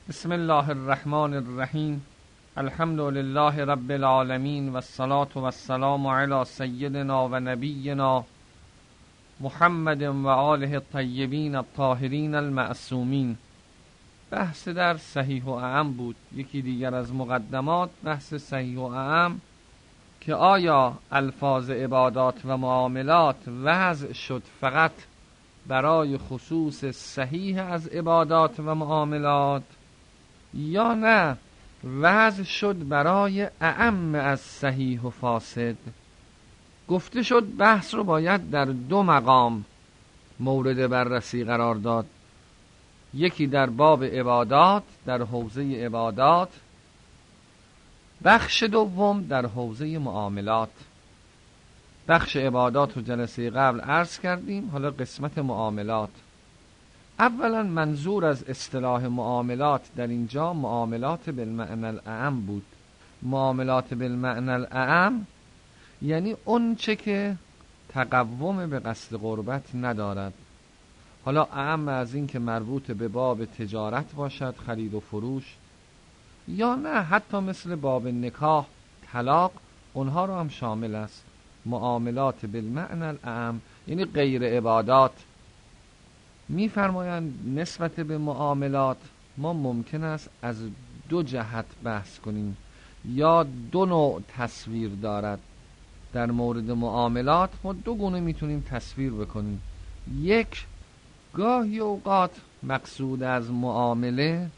بسم الله الرحمن الرحیم. الحمد لله رب العالمین و الصلاة و السلام علی سیدنا و نبینا محمد و آله الطیبین الطاهرین المعصومین. بحث در صحیح و اعم بود. یکی دیگر از مقدمات بحث صحیح و اعم که آیا الفاظ عبادات و معاملات وضع شد فقط برای خصوص صحیح از عبادات و معاملات یا نه وضع شد برای اعم از صحیح و فاسد. گفته شد بحث رو باید در دو مقام مورد بررسی قرار داد. یکی در باب عبادات، در حوزه عبادات، بخش دوم در حوزه معاملات. بخش عبادات رو جلسه قبل عرض کردیم، حالا قسمت معاملات. اولا منظور از اصطلاح معاملات در اینجا معاملات بالمعنی الاعم بود. معاملات بالمعنی الاعم یعنی اون چه که تقوم به قصد قربت ندارد. حالا اعم از این که مربوط به باب تجارت باشد، خرید و فروش، یا نه حتی مثل باب نکاح، طلاق، اونها رو هم شامل است. معاملات بالمعنی الاعم یعنی غیر عبادات. می‌فرمایند نسبت به معاملات ما ممکن است از دو جهت بحث کنیم یا دو نوع تصویر دارد. در مورد معاملات ما دو گونه میتونیم تصویر بکنیم. یک، گاهی اوقات مقصود از معامله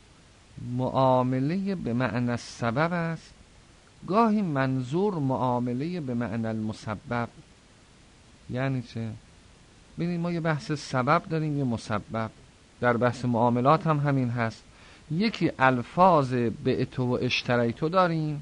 به معنی سبب است، گاهی منظور معامله به معنی المسبب. یعنی چه؟ ببینید ما یه بحث سبب داریم، یه مسبب. در بحث معاملات هم همین هست. یکی الفاظ بعتو و اشتریتو داریم،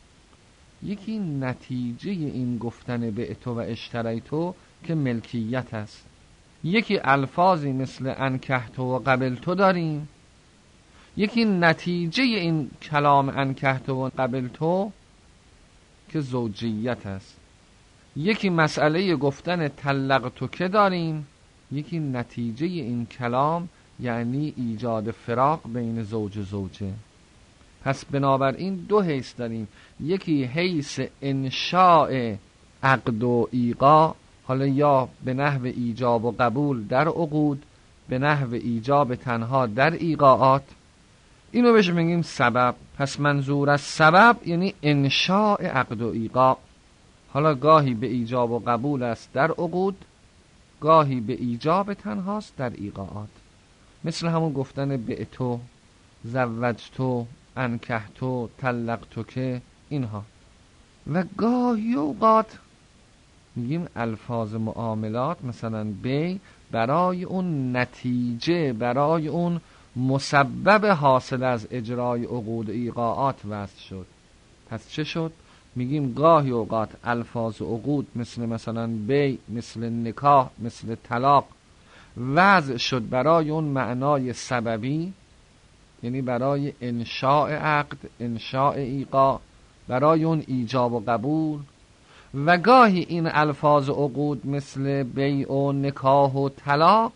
یکی نتیجه این گفتن بعتو و اشتریتو که ملکیت است. یکی الفاظی مثل انکحتو و قبلتو داریم، یکی نتیجه این کلام انکحتو و قبلتو که زوجیت است. یکی مسئله گفتن طلقتو که داریم، یکی نتیجه این کلام یعنی ایجاد فراق بین زوج و زوجه. پس بنابراین دو حیث داریم، یکی حیث انشاء عقد و ایقاع، حالا یا به نحو ایجاب و قبول در عقود، به نحو ایجاب تنها در ایقاعات، اینو بهش میگیم سبب. پس منظور از سبب یعنی انشاء عقد و ایقاع. حالا گاهی به ایجاب و قبول است در عقود، گاهی به ایجاب تنهاست در ایقاعات، مثل همون گفتن بعتو، زوجتو، انکحتو، طلقتو که اینها. و گاهی اوقات میگیم الفاظ معاملات مثلا بی برای اون نتیجه، برای اون مسبب حاصل از اجرای عقود ایقاعات وضع شد. پس چه شد؟ میگیم گاهی اوقات الفاظ عقود مثلا بی، مثل نکاح، مثل طلاق وضع شد برای اون معنای سببی، یعنی برای انشاء عقد، انشاء ایقاع، برای اون ایجاب و قبول. و گاهی این الفاظ عقود مثل بیع و نکاح و طلاق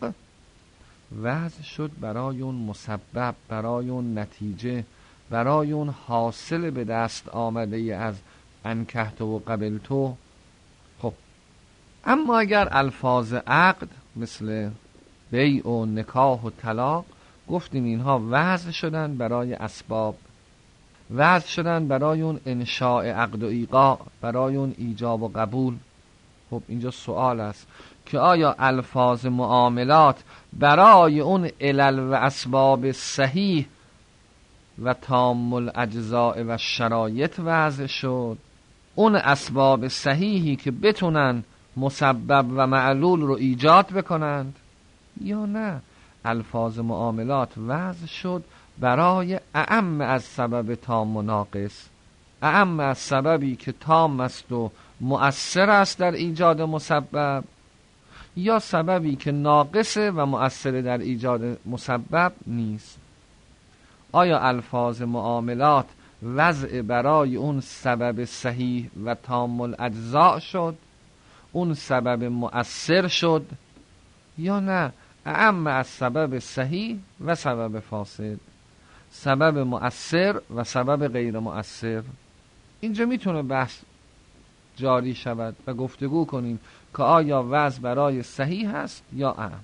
وضع شد برای اون مسبب، برای اون نتیجه، برای اون حاصل به دست آمده از انکحتو و قبلتو. خب اما اگر الفاظ عقد مثل بیع و نکاح و طلاق گفتیم اینها وضع شدن برای اسباب، وضع شدن برای اون انشاء عقد و ایقاع، برای اون ایجاب و قبول. خب اینجا سوال است که آیا الفاظ معاملات برای اون علل و اسباب صحیح و تام الاجزاء و شرایط وضع شد، اون اسباب صحیحی که بتونن مسبب و معلول رو ایجاد بکنند، یا نه الفاظ معاملات وضع شد برای اعم از سبب تام و ناقص، اعم از سببی که تام است و مؤثر است در ایجاد مسبب، یا سببی که ناقصه و مؤثر در ایجاد مسبب نیست. آیا الفاظ معاملات وضع برای اون سبب صحیح و تام الاجزاء شد، اون سبب مؤثر شد، یا نه اعم از سبب صحیح و سبب فاسد؟ سبب مؤثر و سبب غیر مؤثر. اینجا میتونه بحث جاری شود و گفتگو کنیم که آیا وضع برای صحیح هست یا اعم.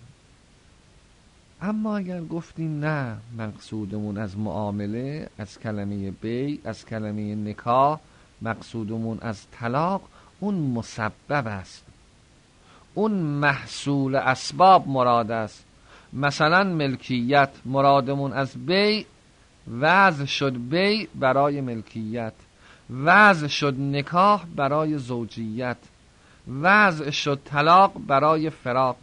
اما اگر گفتیم نه، مقصودمون از معامله، از کلمه بی، از کلمه نکاح، مقصودمون از طلاق اون مسبب است، اون محصول اسباب مراد است. مثلا ملکیت، مرادمون از بی وضع شد بی برای ملکیت، وضع شد نکاح برای زوجیت، وضع شد طلاق برای فراق.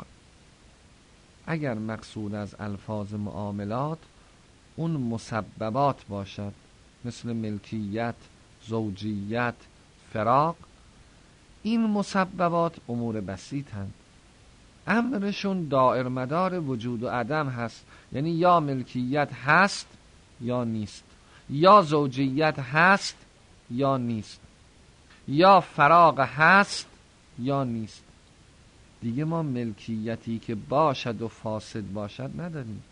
اگر مقصود از الفاظ معاملات اون مسببات باشد، مثل ملکیت، زوجیت، فراق، این مسببات امور بسیطند، امرشون دائر مدار وجود و عدم هست. یعنی یا ملکیت هست یا نیست، یا زوجیت هست یا نیست، یا فراق هست یا نیست. دیگه ما ملکیتی که باشد و فاسد باشد نداریم،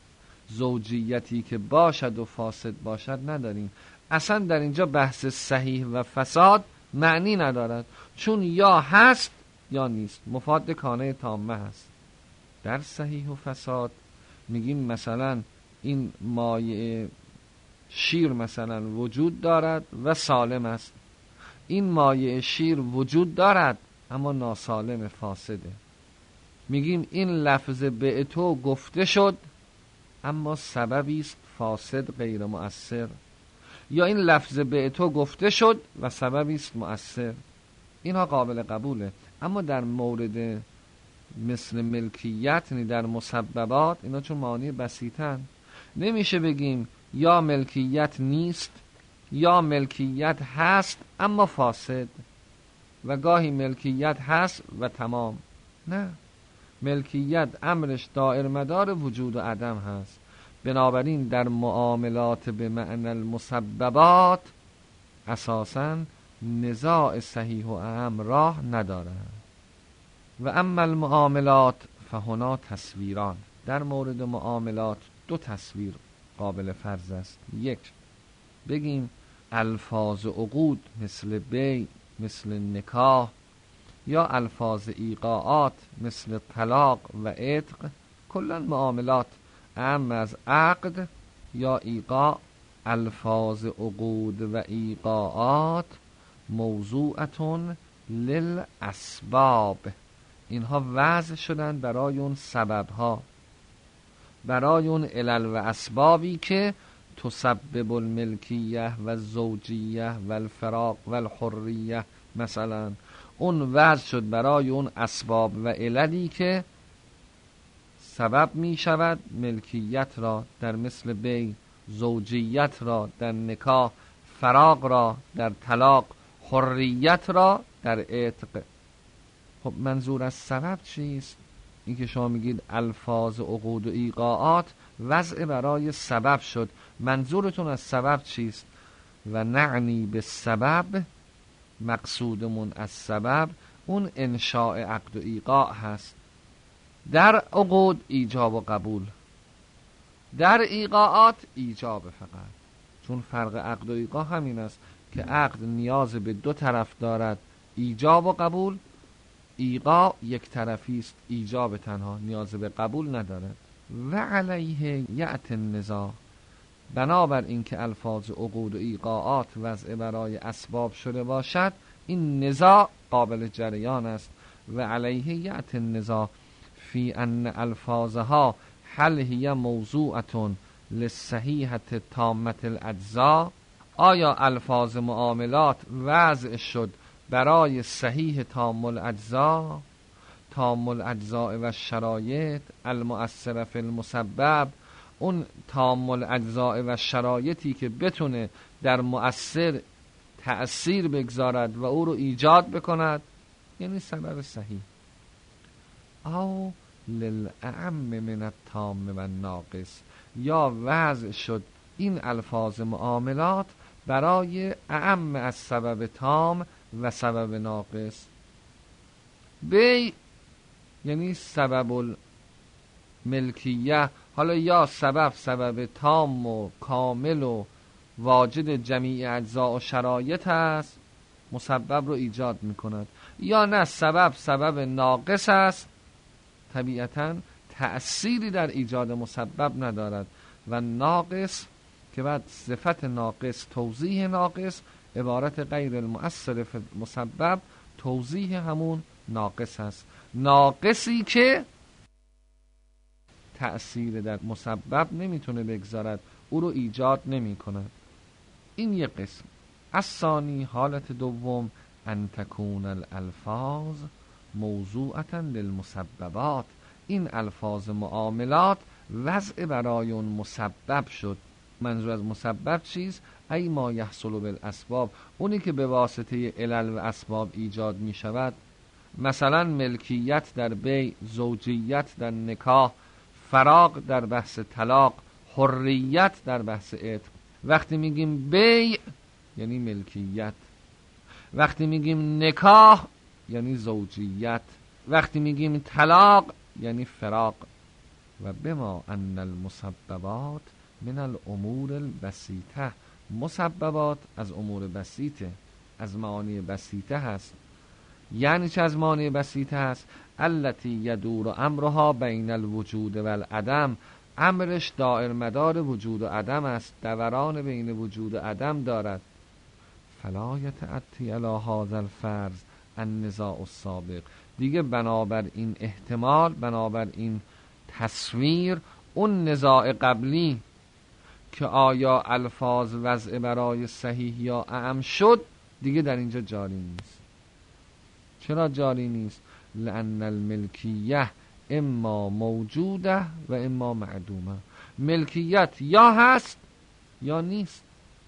زوجیتی که باشد و فاسد باشد نداریم. اصلا در اینجا بحث صحیح و فساد معنی ندارد، چون یا هست یا نیست، مفاد کانه تامه هست. در صحیح و فساد میگیم مثلا این مایع شیر مثلا وجود دارد و سالم است، این مایع شیر وجود دارد اما ناسالم، فاسده. میگیم این لفظ به تو گفته شد اما سببی است فاسد غیر مؤثر، یا این لفظ به تو گفته شد و سببی است مؤثر. اینها قابل قبوله. اما در مورد مثل ملکیت، یعنی در مسببات، اینا چون معانی بسیطن، نمیشه بگیم یا ملکیت نیست یا ملکیت هست اما فاسد، و گاهی ملکیت هست و تمام. نه، ملکیت امرش دائر مدار وجود و عدم هست. بنابراین در معاملات به معنی المسببات اساساً نزاع صحیح و اعم راه ندارد. و اما المعاملات فهنا تصویران. در مورد معاملات دو تصویر قابل فرض است. یک، بگیم الفاظ عقود مثل بی، مثل نکاح، یا الفاظ ایقاعات مثل طلاق و عتق، کلا معاملات اعم از عقد یا ایقاع. الفاظ عقود و ایقاعات موضوعتون للاسباب، اینها وضع شدن برای اون سببها، برای اون علل و اسبابی که تسبب الملکیه و زوجیه و الفراق و الحریه. مثلا اون وضع شد برای اون اسباب و عللی که سبب می شود ملکیت را در مثل بی، زوجیت را در نکاح، فراق را در طلاق، حریت را در عتق. خب منظور از سبب چیست؟ این که شما میگید الفاظ عقود و ایقاعات وضع برای سبب شد، منظورتون از سبب چیست؟ و نعنی به سبب، مقصودمون از سبب اون انشاء عقد و ایقاع هست. در عقود ایجاب و قبول، در ایقاعات ایجاب فقط، چون فرق عقد و ایقاع همین است که عقد نیاز به دو طرف دارد، ایجاب و قبول. ایقاع یک طرفی است، ایجاب تنها، نیاز به قبول ندارد. و علیه یأتی النزاع، بنابر این که الفاظ عقود و ایقاعات وضع برای اسباب شده باشد، این نزاع قابل جریان است. و علیه یأتی النزاع فی ان الفاظها هل هی موضوعتون للصحیحة تامة الاجزاء، آیا الفاظ معاملات وضع شد برای صحیح تام الاجزاء، تام الاجزاء و شرایط المؤثره فی المسبب، اون تام الاجزاء و شرایطی که بتونه در مؤثر تأثیر بگذارد و او رو ایجاد بکند، یعنی سبب صحیح. او للأعم من التام و الناقص، یا وضع شد این الفاظ معاملات برای اعم از سبب تام و سبب ناقص. بی یعنی سبب الملکیه حالا یا سبب تام و کامل و واجد جمیع اجزا و شرایط است، مسبب رو ایجاد میکند، یا نه سبب ناقص است، طبیعتاً تأثیری در ایجاد مسبب ندارد و ناقص که بعد صفت ناقص، توضیح ناقص، عبارت غیر المؤثر فی مسبب، توضیح همون ناقص است. ناقصی که تأثیر در مسبب نمیتونه بگذارد، او رو ایجاد نمی کند. این یک قسم. الثانی، حالت دوم، ان تکون الالفاظ موضوعة للمسببات، این الفاظ معاملات وضع برای اون مسبب شد. منظور از مسبب چیست؟ ای ما یحصل بالاسباب، اونی که به واسطه علل و اسباب ایجاد می شود. مثلا ملکیت در بیع، زوجیت در نکاح، فراغ در بحث طلاق، حریت در بحث عتق. وقتی میگیم بیع یعنی ملکیت، وقتی میگیم نکاح یعنی زوجیت، وقتی میگیم طلاق یعنی فراق. و بما ان المسببات من الامور البسیطه، مسببات از امور بسیطه، از معانی بسیطه هست. یعنی چه از معانی بسیطه هست؟ التي یدور امرها بین الوجود و العدم، امرش دائر مدار وجود و عدم است، دوران بین وجود و عدم دارد. فلا یتأتی علی هذا الفرض النزاع السابق، دیگه بنابر این احتمال، بنابر این تصویر، اون نزاع قبلی که آیا الفاظ وضع برای صحیح یا اعم شد دیگه در اینجا جاری نیست. چرا جاری نیست؟ لأن الملکیه اما موجوده و اما معدومه، ملکیت یا هست یا نیست،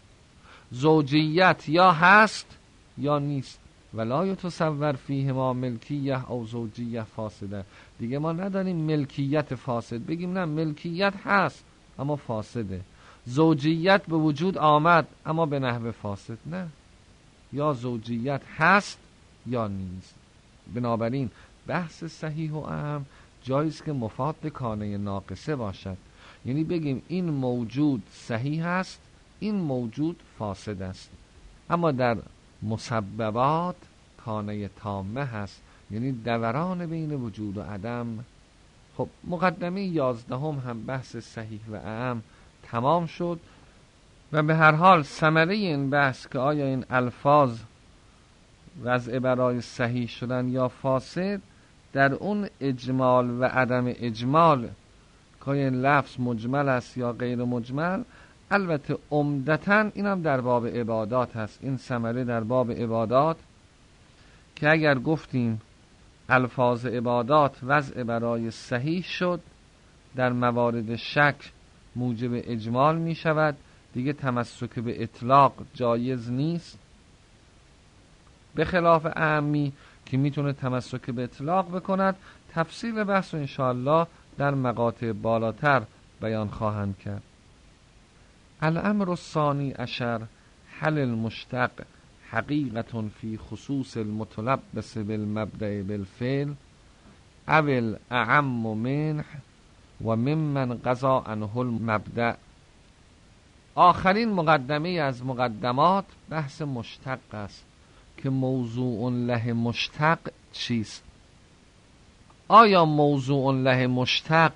زوجیت یا هست یا نیست. ولا یتصور فیهما ملکیه او زوجیه فاسده، دیگه ما نداریم ملکیت فاسد بگیم نه ملکیت هست اما فاسده، زوجیت به وجود آمد اما به نحو فاسد، نه، یا زوجیت هست یا نیست. بنابراین بحث صحیح و اعم جاییست که مفاد کانه ناقصه باشد، یعنی بگیم این موجود صحیح است، این موجود فاسد است. اما در مسببات کانه تامه هست، یعنی دوران بین وجود و عدم. خب مقدمه 11 هم بحث صحیح و اعم تمام شد و به هر حال ثمره این بحث که آیا این الفاظ وضع برای صحیح شدن یا فاسد، در اون اجمال و عدم اجمال که این لفظ مجمل است یا غیر مجمل. البته عمدتاً این هم در باب عبادات هست، این ثمره در باب عبادات که اگر گفتیم الفاظ عبادات وضع برای صحیح شد، در موارد شک موجب اجمال می شود، دیگه تمسک به اطلاق جایز نیست، به خلاف اعمی که میتونه تمسک به اطلاق بکند. تفصیل بحث رو انشاءالله در مقاطع بالاتر بیان خواهند کرد. الامر الثانی عشر حل المشتق حقیقة فی خصوص المتلبس بالمبدأ بالفعل او الاعم منه و ممن قضا عنه المبدأ. آخرین مقدمه از مقدمات بحث مشتق است که موضوع له مشتق چیست؟ آیا موضوع له مشتق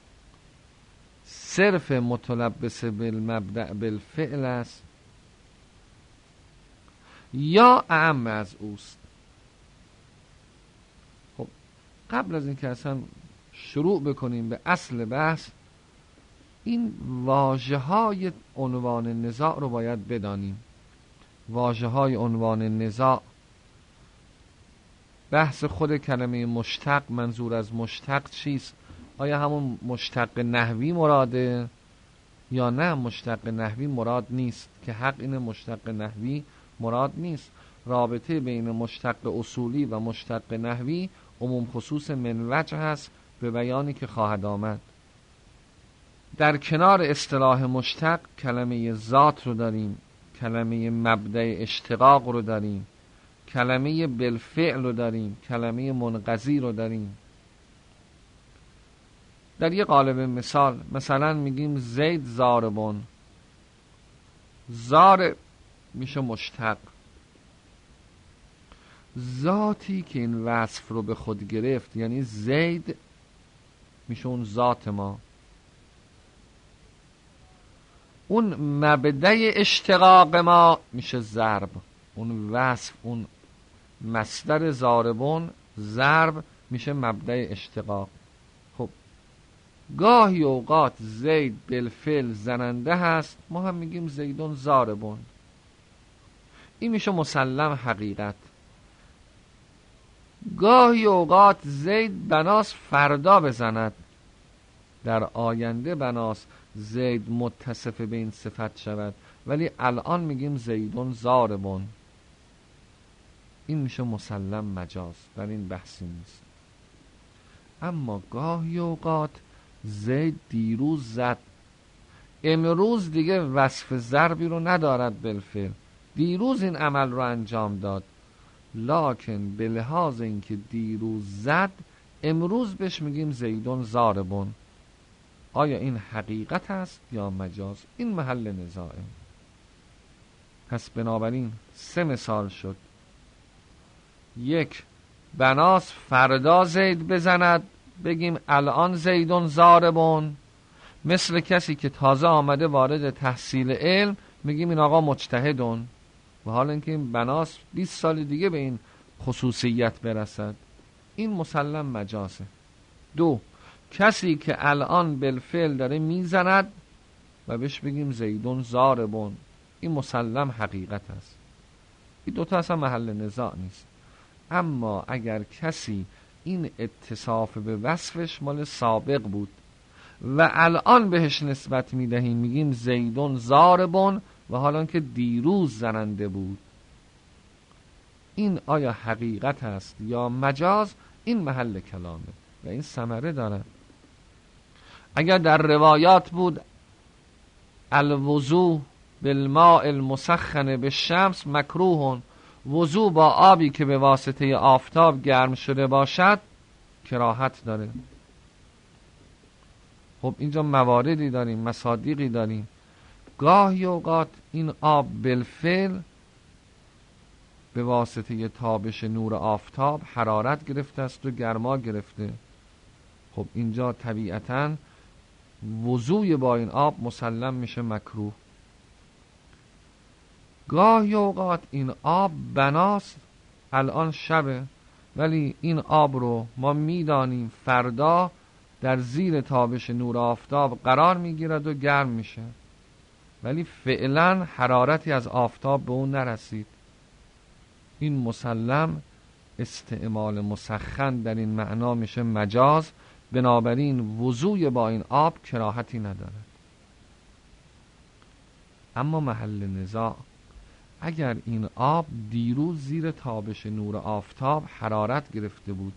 صرف متلبس بالمبدأ بالفعل است یا اعم از اوست؟ خب قبل از اینکه اصلا شروع بکنیم به اصل بحث، این واژه‌های عنوان نزاع رو باید بدانیم. واژه‌های عنوان نزاع، بحث خود کلمه مشتق، منظور از مشتق چیست؟ آیا همون مشتق نحوی مراده یا نه مشتق نحوی مراد نیست؟ که حق این مشتق نحوی مراد نیست. رابطه بین مشتق اصولی و مشتق نحوی عموم خصوص من وجه هست به بیانی که خواهد آمد. در کنار اصطلاح مشتق کلمه ذات رو داریم، کلمه مبدأ اشتقاق رو داریم، کلمه بالفعل رو داریم، کلمه منقضی رو داریم. در یه قالب مثال مثلا میگیم زید ضاربون، ضارب میشه مشتق. ذاتی که این وصف رو به خود گرفت یعنی زید میشه اون ذات ما، اون مبدأ اشتقاق ما میشه ضرب، اون وصف، اون مصدر ضاربون ضرب میشه مبدأ اشتقاق. خب گاهی اوقات زید بالفعل زننده هست، ما هم میگیم زیدون ضاربون، این میشه مسلم حقیقت. گاهی اوقات زید بناس فردا بزند، در آینده بناس زید متصف به این صفت شود، ولی الان میگیم زیدون ضاربون، این میشه مسلم مجاز، در این بحثی نیست. اما گاهی اوقات زید دیروز زد، امروز دیگه وصف ضربی رو ندارد بالفعل، دیروز این عمل رو انجام داد، لکن به لحاظ اینکه دیروز زد امروز بهش میگیم زیدون ضاربون. آیا این حقیقت است یا مجاز؟ این محل نزاعه. پس بنابراین 3 مثال شد. 1 بناس فردا زید بزند بگیم الان زیدون ضاربون، مثل کسی که تازه آمده وارد تحصیل علم میگیم این آقا مجتهدون، و حال اینکه این بناس 20 سال دیگه به این خصوصیت برسد، این مسلم مجازه. 2 کسی که الان بالفعل داره میزند و بهش بگیم زیدون ضاربون، این مسلم حقیقت است. این 2 تا اصلا محل نزاع نیست. اما اگر کسی این اتصاف به وصفش مال سابق بود و الان بهش نسبت میدهیم میگیم زیدون ضاربون و حالا که دیروز زننده بود، این آیا حقیقت است یا مجاز؟ این محل کلامه و این ثمره داره. اگر در روایات بود الوضو بالماء المسخن بالشمس مکروه، وضو با آبی که به واسطه آفتاب گرم شده باشد کراهت داره. خب اینجا مواردی داریم، مصادیقی داریم. گاهی اوقات این آب بالفعل به واسطه تابش نور آفتاب حرارت گرفته است و گرما گرفته، خب اینجا طبیعتاً وضوی با این آب مسلم میشه مکروه. گاهی اوقات این آب بناست الان شبه، ولی این آب رو ما میدانیم فردا در زیر تابش نور آفتاب قرار میگیرد و گرم میشه، ولی فعلا حرارتی از آفتاب به اون نرسید. این مسلم استعمال مسخن در این معنا میشه مجاز، بنابراین وضوی با این آب کراهتی ندارد. اما محل نزاع اگر این آب دیروز زیر تابش نور آفتاب حرارت گرفته بود،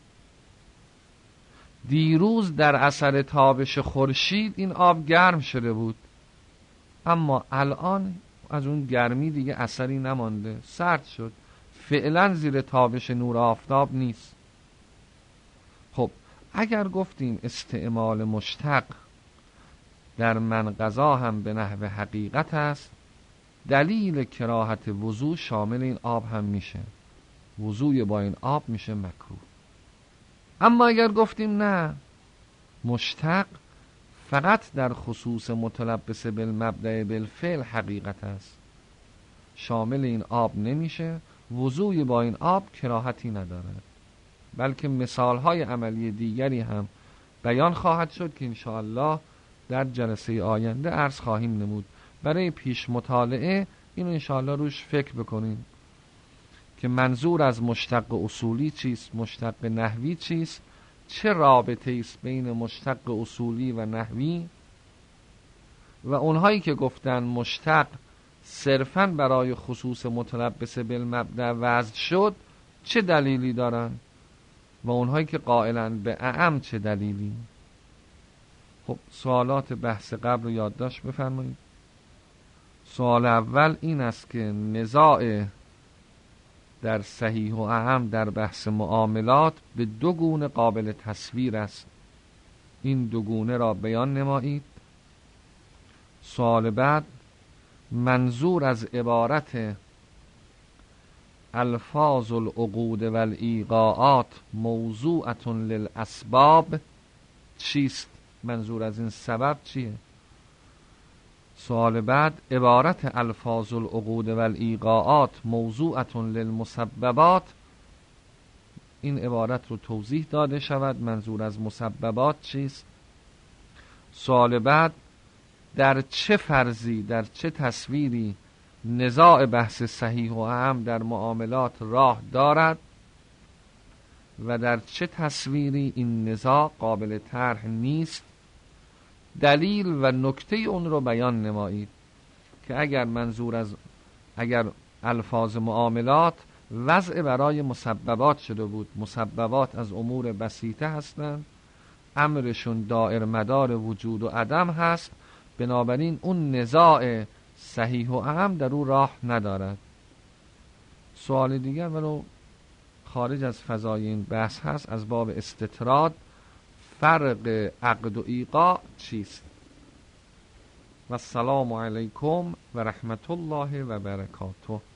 دیروز در اثر تابش خورشید این آب گرم شده بود، اما الان از اون گرمی دیگه اثری نمانده، سرد شد، فعلا زیر تابش نور آفتاب نیست. خب اگر گفتیم استعمال مشتق در منقضا هم به نحو حقیقت است، دلیل کراهت وضو شامل این آب هم میشه، وضوی با این آب میشه مکروه. اما اگر گفتیم نه، مشتق فقط در خصوص متلبس بالمبدأ بالفعل حقیقت است، شامل این آب نمیشه، وضوی با این آب کراهتی ندارد، بلکه مثالهای عملی دیگری هم بیان خواهد شد که انشاءالله در جلسه آینده عرض خواهیم نمود. برای پیش مطالعه اینو انشاءالله روش فکر بکنیم که منظور از مشتق اصولی چیست، مشتق نحوی چیست، چه رابطه است بین مشتق اصولی و نحوی، و اونهایی که گفتن مشتق صرفاً برای خصوص متلبس بالمبدأ وضع شد چه دلیلی دارن، و اونهایی که قائلن به اعم چه دلیلی. خب سوالات بحث قبل رو یادداشت بفرمایید. سوال اول این است که نزاع در صحیح و اعم در بحث معاملات به 2 گونه قابل تصویر است. این دو گونه را بیان نمایید. سوال بعد، منظور از عبارت الفاظ العقود و الایقاعات موضوعة للاسباب چیست؟ منظور از این سبب چیه؟ سوال بعد، عبارت الفاظ العقود و الایقاعات موضوعة للمسببات، این عبارت رو توضیح داده شود منظور از مسببات چیست؟ سوال بعد، در چه فرضی، در چه تصویری نزاع بحث صحیح و اعم در معاملات راه دارد و در چه تصویری این نزاع قابل طرح نیست؟ دلیل و نکته اون رو بیان نمایید که اگر الفاظ معاملات وضع برای مسببات شده بود، مسببات از امور بسیطه هستند، امرشون دائر مدار وجود و عدم هست، بنابراین اون نزاع صحیح و اهم در او راه ندارد. سوال دیگر ولو خارج از فضای این بحث هست، از باب استطراد، فرق عقد و ایقاع چیست؟ و السلام علیکم و رحمت الله و برکاته.